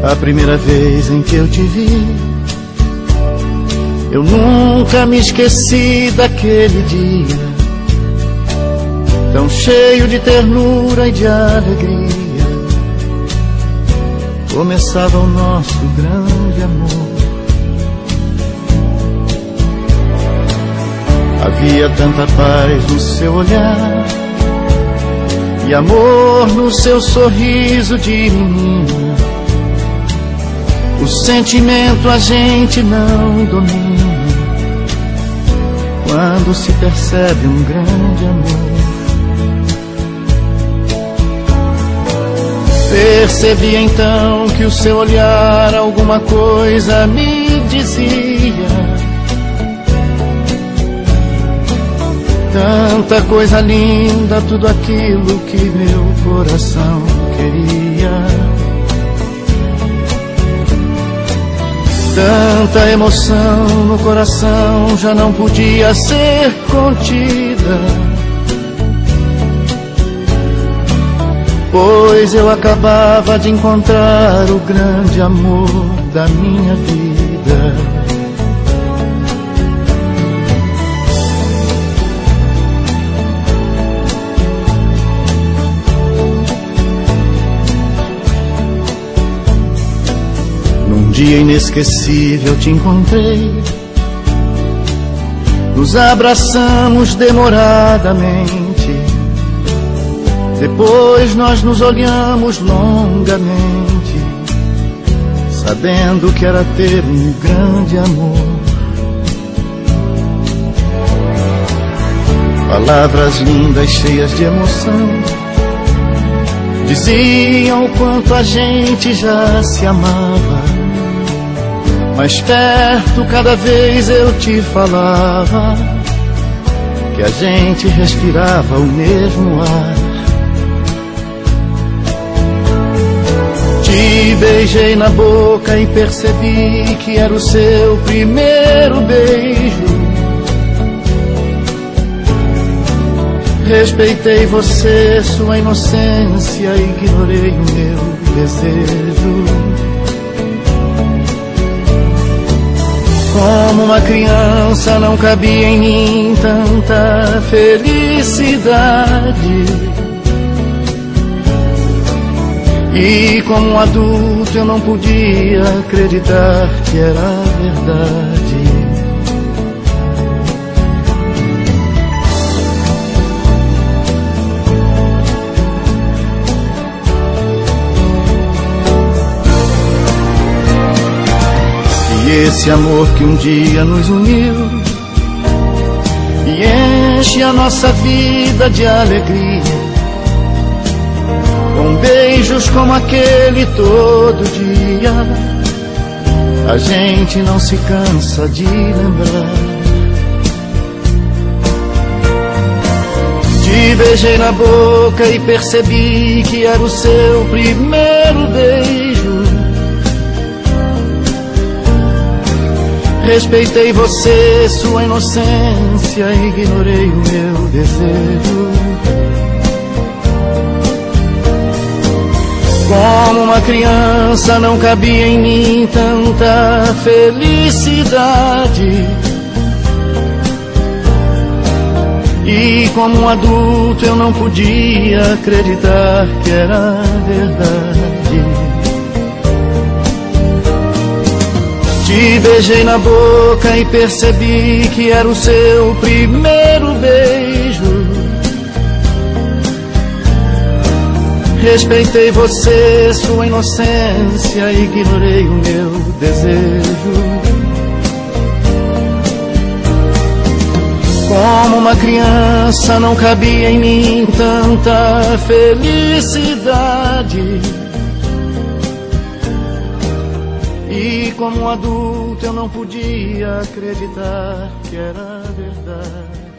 A primeira vez em que eu te vi, eu nunca me esqueci daquele dia, tão cheio de ternura e de alegria. Começava o nosso grande amor. Havia tanta paz no seu olhar e amor no seu sorriso de menina. O sentimento a gente não domina quando se percebe um grande amor. Percebi então que o seu olhar alguma coisa me dizia. Tanta coisa linda, tudo aquilo que meu coração queria. Tanta emoção no coração já não podia ser contida, pois eu acabava de encontrar o grande amor da minha vida. Num dia inesquecível te encontrei, nos abraçamos demoradamente. Depois nós nos olhamos longamente, sabendo que era ter um grande amor. Palavras lindas cheias de emoção diziam o quanto a gente já se amava. Mais perto cada vez eu te falava que a gente respirava o mesmo ar. Te beijei na boca e percebi que era o seu primeiro beijo. Respeitei você, sua inocência, ignorei o meu desejo. Como uma criança não cabia em mim tanta felicidade. E como um adulto eu não podia acreditar que era verdade. E esse amor que um dia nos uniu e enche a nossa vida de alegria, com beijos como aquele todo dia, a gente não se cansa de lembrar. Te beijei na boca e percebi que era o seu primeiro beijo. Respeitei você, sua inocência, ignorei o meu desejo. Como uma criança não cabia em mim tanta felicidade. E como um adulto eu não podia acreditar que era verdade. Te beijei na boca e percebi que era o seu primeiro beijo. Respeitei você, sua inocência, ignorei o meu desejo. Como uma criança não cabia em mim tanta felicidade. E como um adulto eu não podia acreditar que era verdade.